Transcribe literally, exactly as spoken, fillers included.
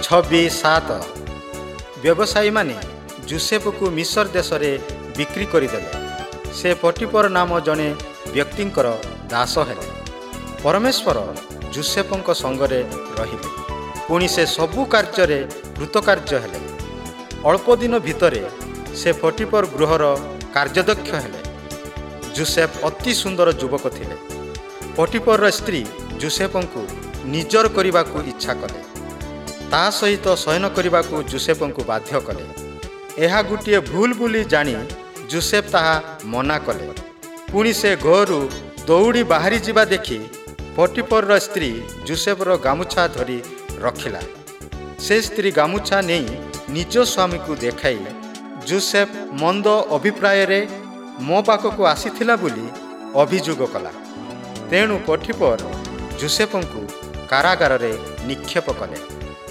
ଛବିଶ ସାତ ବ୍ୟବସାୟୀମାନେ ଜୁସେଫକୁ ମିଶର ଦେଶରେ ବିକ୍ରି କରିଦେଲେ। ସେ ପଟିଫର ନାମ ଜଣେ ବ୍ୟକ୍ତିଙ୍କର ଦାସ ହେଲେ। ପରମେଶ୍ୱର ଜୁସେଫଙ୍କ ସଙ୍ଗରେ ରହିଲେ। ପୁଣି ସେ ସବୁ କାର୍ଯ୍ୟରେ କୃତକାର୍ଯ୍ୟ ହେଲେ। ଅଳ୍ପ ଦିନ ଭିତରେ ସେ ପଟିଫର ଗୃହର କାର୍ଯ୍ୟଦକ୍ଷ ହେଲେ। ଜୁସେଫ ଅତି ସୁନ୍ଦର ଯୁବକ ଥିଲେ। ପଟିଫରର ସ୍ତ୍ରୀ ଜୁସେଫଙ୍କୁ ନିଜର କରିବାକୁ ଇଚ୍ଛା କଲେ। ତା ସହିତ ଶୟନ କରିବାକୁ ଜୁସେଫଙ୍କୁ ବାଧ୍ୟ କଲେ। ଏହା ଗୋଟିଏ ଭୁଲ ବୋଲି ଜାଣି ଜୁସେଫ ତାହା ମନା କଲେ। ପୁଣି ସେ ଘରୁ ଦୌଡ଼ି ବାହାରି ଯିବା ଦେଖି ପଟିଫରର ସ୍ତ୍ରୀ ଜୁସେଫର ଗାମୁଛା ଧରି ରଖିଲା। ସେ ସ୍ତ୍ରୀ ଗାମୁଛା ନେଇ ନିଜ ସ୍ୱାମୀକୁ ଦେଖାଇ ଜୁସେଫ ମନ୍ଦ ଅଭିପ୍ରାୟରେ ମୋ ପାଖକୁ ଆସିଥିଲା ବୋଲି ଅଭିଯୋଗ କଲା। ତେଣୁ ପଟିଫର ଜୁସେଫଙ୍କୁ କାରାଗାରରେ ନିକ୍ଷେପ କଲେ।